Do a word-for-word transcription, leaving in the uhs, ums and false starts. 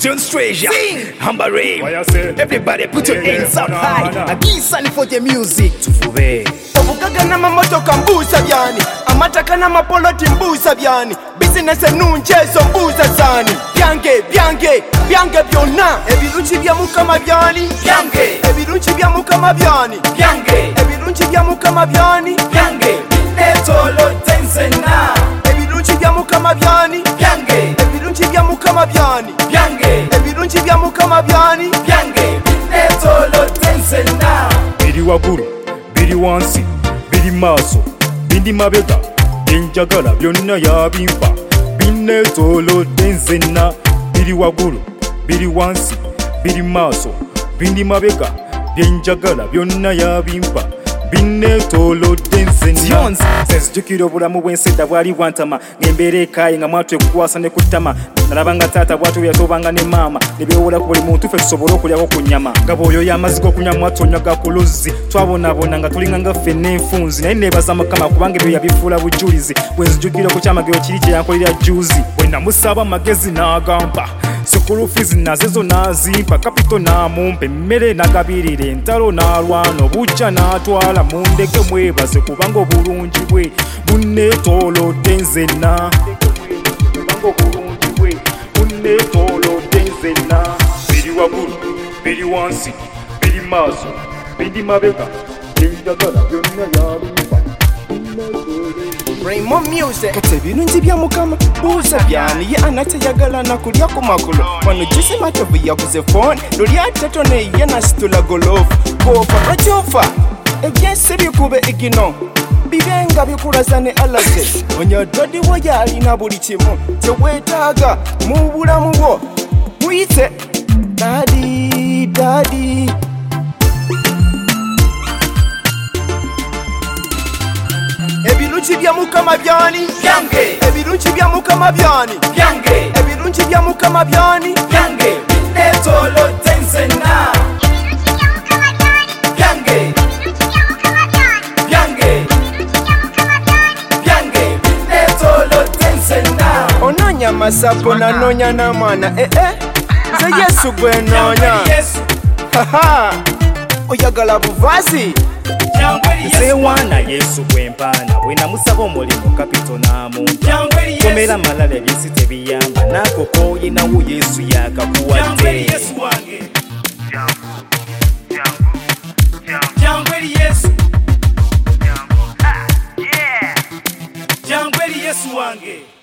Jones Treasure, Amber Rain. Everybody put your hands up high. Agisani for the music. Tufube. Obugaga na mamotoka mbuza byani, amataka na mapoloti mbuza byani, business enunchezo mbuza zani. Byange byange byange byonna ebirungi bya mukama byani. Byange ebirungi bya mukama byani. Byange ebirungi bya mukama byani. Byange netolo tenzena ebirungi bya mukama byani. Byange ebirungi bya mukama byani. Byange ebirungi bya mukama byani. Byange netolo tenzena biri waguru biri wansi biri maso bindi mabega enjagala byonna yabimpa binetolo tenzena biri waguru biri wansi biri maso bindi mabega enjagala byonna yabimpa binetolo tenzena senzijukira obulamu bw'ensedda bwali bwantama ng'embeera ekaayi nga mwatu ekukwasa ne kutama nalabanga taata bwatu yasobanga ne maama ne beewola ku buli muntu ffe tusobole okulyako ku nnyama nga bw'oyo y'amazzi g'okunywa mwatu onywaga ku luzzi twabonaabona nga tulinga nga ffe n'enfunzi naye neebaza mukama kubanga ebyo yabifuula bujulizi bwe nzijukira ku kyamagero kiri kye yankolera juzi bwe namusaba amagezi n'agampa sikulu fizi nazezo n'azimpa kapito n'amumpa emmere n'agabirira entalo n'alwana obujja n'atwala mundeke mwebaze kubanga obulungi bwe bunneetoolodde nzenna kubanga obulungi bwe bunneetoolodde nzenna biri wagulu biri wansi biri maaso bindi mabega enjagala byonna yabimpa Raymond Music kate birungi bya mukama buuza byani ye anateyagala nakulya ku makulu wano jisi matovu yakuze phone luli atatone ye nasitula golofu kofa lwachofa ebyensi bikube igino bibenga bikulaza ne alaze onyadodi wo yalina buli kimu teweetaaga mu bulamu bwo muyite dadi dadi ebirungi bya mukama byani. Byange ebirungi bya mukama byani. Byange ebirungi bya mukama byani. Byange netolo tenzena Byange Byange Byange netolo tenzena ononya masapo na nonya na mwana eh eh ze Yesu gwe nonya haha oyagala buvazi nze wana Yesu bwempaana bwe namusaba omulimu kapito n'amumpa komera malala ebyensi tebiyamba n'akoko oyinawo Yesu yakakuwadde Jangweli Yesu wange